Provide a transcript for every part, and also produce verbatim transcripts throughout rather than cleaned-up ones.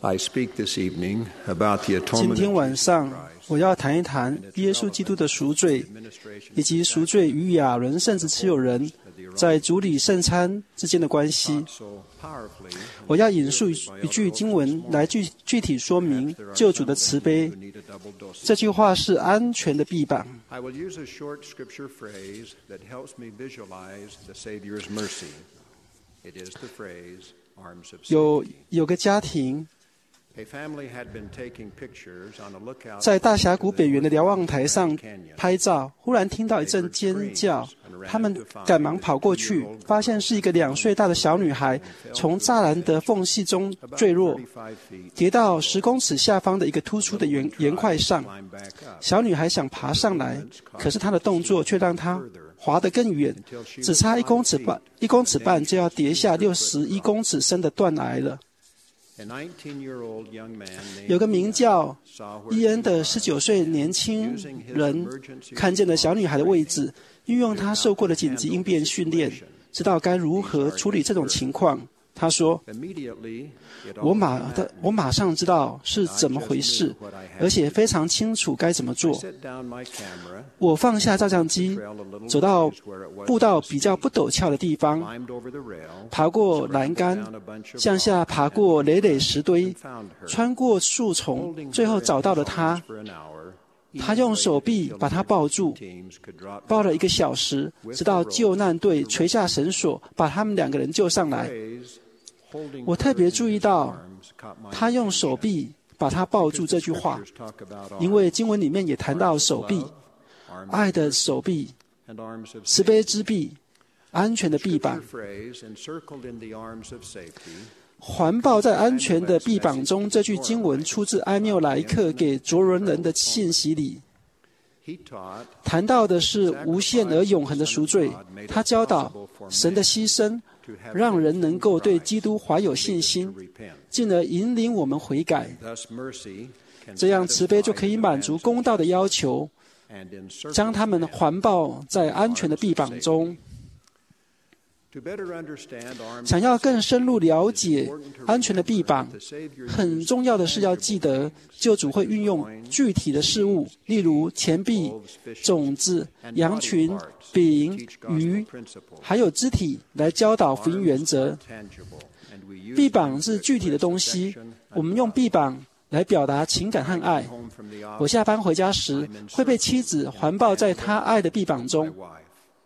I speak this evening about the 今 atonement 天 of 晚 Jesus 上 Christ 我要谈一谈耶稣基督的赎罪，以及赎罪与亚伦圣子持有人在主礼圣餐之间的关系。 so powerfully 我要引述一句经文来具具体说明救主的慈悲。 who need a double dose. 这句话是安全的臂膀。 I will use a short scripture phrase that helps me visualize the Savior's mercy. It is the phrase, arms of 有 safety. 有个家庭 A family had been taking pictures on a lookout 在大 post 峡 in 谷 the 北缘的 north 瞭望台上 Canyon. 拍照，忽然听到一阵尖叫，他们赶忙跑过去，发现是一个两岁大的小女孩从栅栏的缝隙中 About 坠落， thirty-five feet 跌到十公尺下方的一个突出的岩岩块上。 climb back up 小女孩想爬上来，可是她的动作却让她滑得更远，只差一公尺半，一公尺半就要跌下六十一公尺深的断崖了。 A nineteen-year-old young man 有 named 个名叫 saw 伊 where 恩的十九岁年轻人看见了小女孩的位置，运用他受过的紧急应变训练，知道该如何处理这种情况。他说 immediately it：“ 我 all 马 came 的 at me. 我马上知道是怎么回事，而且非常清楚该怎么 I 做。 set down my camera, 我放下照相机， trailed a little 走到 ways where it was 步道 so 比较 steep, 不陡峭的地方， climbed over the rail, 爬过栏杆， down a bunch of 向下 rocks, 爬过累累石堆， found her, 穿过树丛，最后找到了她。 for an hour. 他用手臂把她抱住， Teams could drop 抱了一个小时，直到救难队垂下绳索，把他们两个人救上来。 praise, holding 我特别注意到 arms caught my 他用手臂把她抱住这句话， scriptures talk about 因为经文里面也谈到手臂， arms 爱的手臂、 and arms of 慈悲之臂、安全的臂膀， scripture phrase encircled in the arms of safety. 环抱在安全的臂膀中。这句经文出自埃缪莱克给卓伦人的信息里， He taught 谈到的是无限而永恒的赎罪。他教导神的牺牲，让人能够对基督怀有信 to 心， repent. 进而引领我们悔改。 Thus mercy can 这样慈悲就可以 satisfy 满足 demands 公道的要求， and encircle 将他们 man. 环抱在安全的臂膀中。 To better understand arms 想要更深入了解安全的臂膀， the Savior 很重要的是要记得，救主会运用具体的事物，例如钱币、种子、羊群、饼、鱼，还有肢体来教导福音原则。 tangible, and we use 臂膀是具体的东西，我们用臂膀来表达情感和爱。 home from the 我 office 下班回家时，会被妻子环抱在她爱的臂膀 my 中。 wife.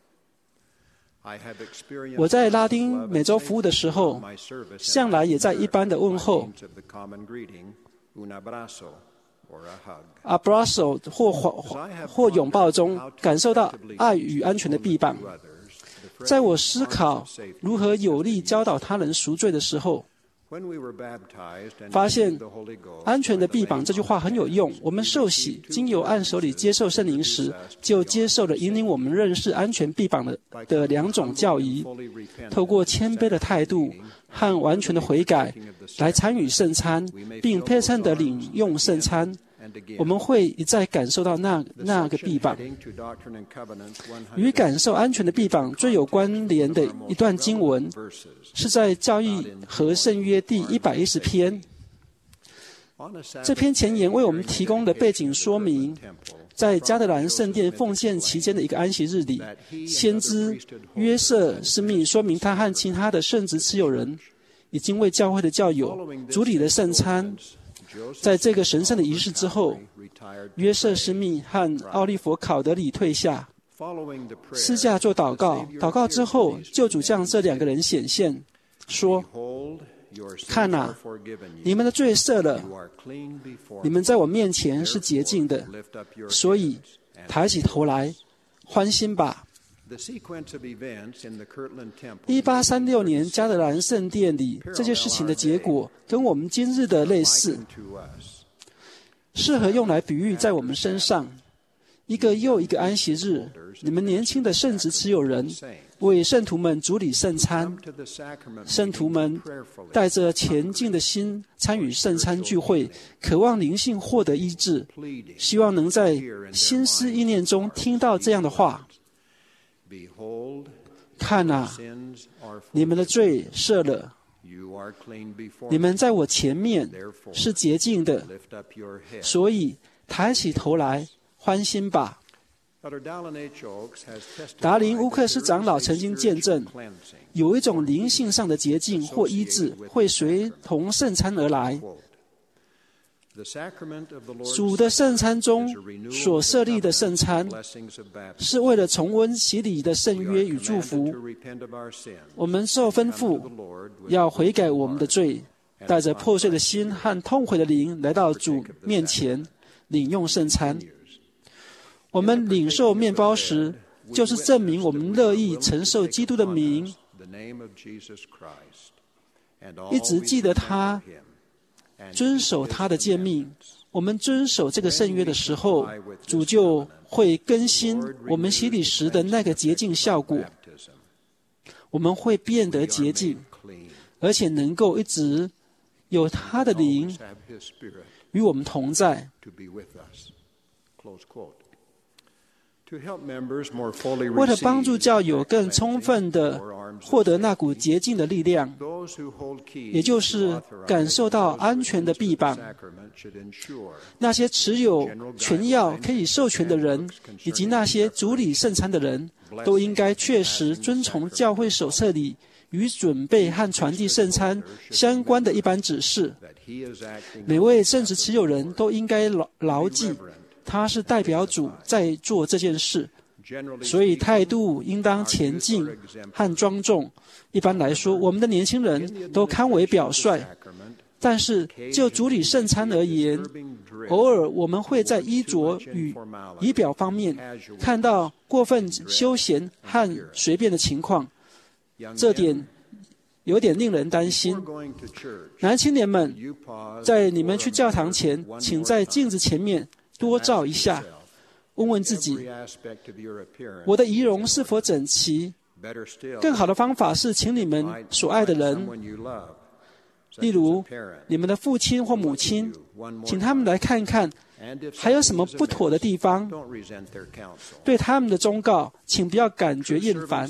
I have experienced 我在拉丁美洲服务的时候， my service 向来也在一般的问候 means of the common greeting, un abrazo or a hug. abrazo 或或或拥抱中，感受到爱与安全的臂膀。 To others, the 在我思考如何有力教导他人赎罪的时候， when we were baptized and 发现 received the Holy Ghost, 安全的臂膀这句话很有用。我们受洗，经由按手里接受圣灵时，就接受了引领我们认识安全臂膀的的两种教义。 fully repent 透过谦卑的态度和完全的悔改来参与圣餐，并配称的领用圣餐， and again. 我们会一再感受到那那个臂膀。 Heading to Doctrine and Covenants 与感受安全的臂膀最有关联的一段经文， verses. 是在教义和圣约第一百一十篇。 On a Sabbath 这篇前言为我们提供了背景说明。 temple, 在加德兰圣殿奉献期间的一个安息日里，先知约瑟斯密说明他和其他的圣职持有人已经为教会的教友主理了圣餐。 Joseph 在这个神圣的仪式之后， retired 约瑟斯密和奥利弗考德里退下， following the prayer. 私下做祷告。祷告之后，救主向这两个人显现，说 Behold, your sins 看啊 are forgiven：“ 你 you. 们的罪赦了， You are clean before 你们在我面前是洁净的， lift up your 所以 heads and 抬起头来，欢欣吧。” The sequence of events in the Kirtland Temple 一八三六年加德兰圣殿里这件事情的结果，跟我们今日的类似， likened to us. 适合用来比喻在我们身上。一个又一个安息日，你们年轻的圣职持有人为圣徒们主理圣餐， Come to the sacrament 圣徒 meeting 们 prayerfully. 带着虔敬的心参与圣餐聚会，渴望灵性获得医治， pleading, 希望能在心思意念中听到这样的话： Behold, 看啊， sins are 你们的罪赦了， you 你们在我前面是洁净的，所以抬起头来欢欣吧。达林·乌克斯长老曾经见证，有一种灵性上的洁净或医治会随同圣餐而来。主的圣餐中所设立的圣餐，是为了重温洗礼的圣约与祝福。我们受吩咐要悔改我们的罪，带着破碎的心和痛悔的灵来到主面前领用圣餐。我们领受面包时，就是证明我们乐意承受基督的名，一直记得他，遵守他的诫命。我们遵守这个圣约的时候，主就会更新我们洗礼时的那个洁净效果。我们会变得洁净，而且能够一直有他的灵与我们同在。为了帮助教友更充分地获得那股洁净的力量，也就是感受到安全的臂膀，那些持有权钥可以授权的人，以及那些主理圣餐的人，都应该确实遵从教会手册里与准备和传递圣餐相关的一般指示。每位圣职持有人都应该牢牢记，他是代表主在做这件事，所以态度应当前进和庄重。一般来说，我们的年轻人都堪为表率，但是就主理圣餐而言，偶尔我们会在衣着与仪表方面看到过分休闲和随便的情况，这点有点令人担心。男青年们，在你们去教堂前，请在镜子前面多照一下，问问自己，我的仪容是否整齐？更好的方法是请你们所爱的人，例如你们的父亲或母亲，请他们来看看还有什么不妥的地方。对他们的忠告，请不要感觉厌烦。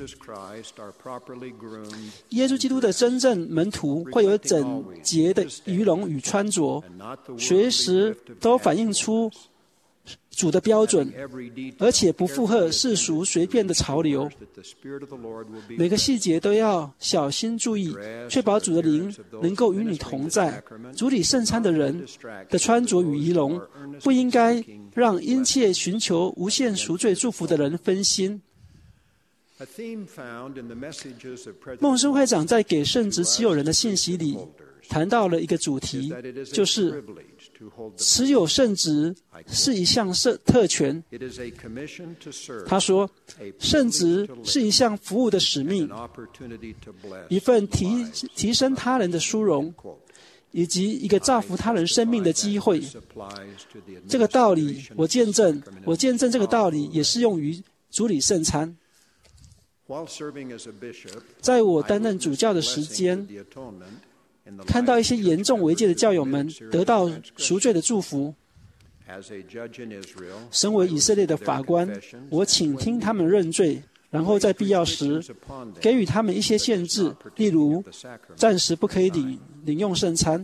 耶稣基督的真正门徒会有整洁的仪容与穿着，随时都反映出主的标准，而且不附和世俗随便的潮流。每个细节都要小心注意，确保主的灵能够与你同在。主理圣餐的人的穿着与仪容，不应该让殷切寻求无限赎罪祝福的人分心。孟孙会长在给圣职持有人的信息里谈到了一个主题，就是持有圣职是一项特权。他说，圣职是一项服务的使命，一份提提升他人的殊荣，以及一个造福他人生命的机会。这个道理，我见证，我见证这个道理也适用于主理圣餐。在我担任主教的时间，看到一些严重违戒的教友们得到赎罪的祝福。身为以色列的法官，我倾听他们认罪，然后在必要时给予他们一些限制，例如暂时不可以领领用圣餐。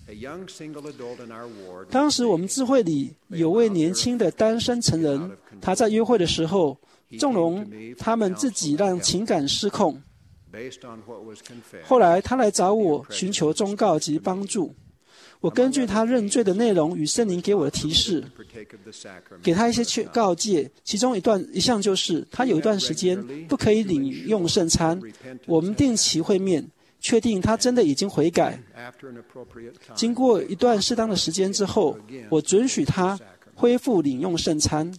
当时我们智慧里有位年轻的单身成人，他在约会的时候纵容他们自己让情感失控。后来他来找我寻求忠告及帮助，我根据他认罪的内容与圣灵给我的提示，给他一些告诫，其中一段一项就是他有一段时间不可以领用圣餐。我们定期会面，确定他真的已经悔改。经过一段适当的时间之后，我准许他恢复领用圣餐。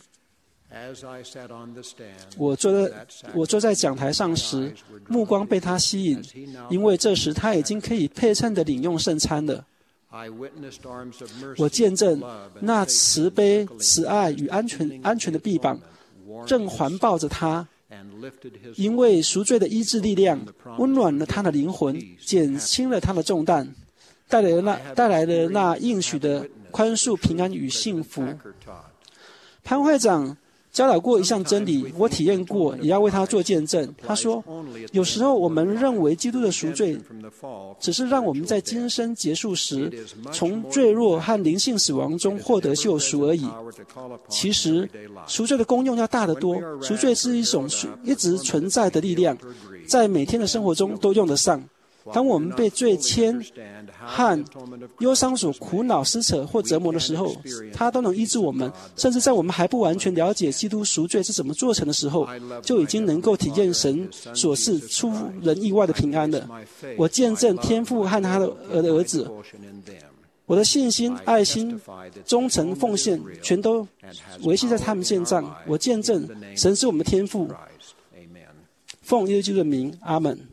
我坐在我坐在讲台上时，目光被他吸引，因为这时他已经可以配称的领用圣餐了。我见证那慈悲、慈爱与安全安全的臂膀正环抱着他，因为赎罪的医治力量温暖了他的灵魂，减轻了他的重担，带来了那带来了那应许的宽恕、平安与幸福。潘会长教导过一项真理，我体验过，也要为他做见证。他说，有时候我们认为基督的赎罪只是让我们在今生结束时从罪弱和灵性死亡中获得救赎而已。其实赎罪的功用要大得多，赎罪是一种一直存在的力量，在每天的生活中都用得上。当我们被罪愆和忧伤所苦恼、撕扯或折磨的时候，它都能医治我们。甚至在我们还不完全了解基督赎罪是怎么做成的时候，就已经能够体验神所赐出人意外的平安了。我见证天父和他的儿子，我的信心、爱心、忠诚、奉献，全都维系在他们身上。我见证神是我们的天父。奉耶稣基督的名，阿们。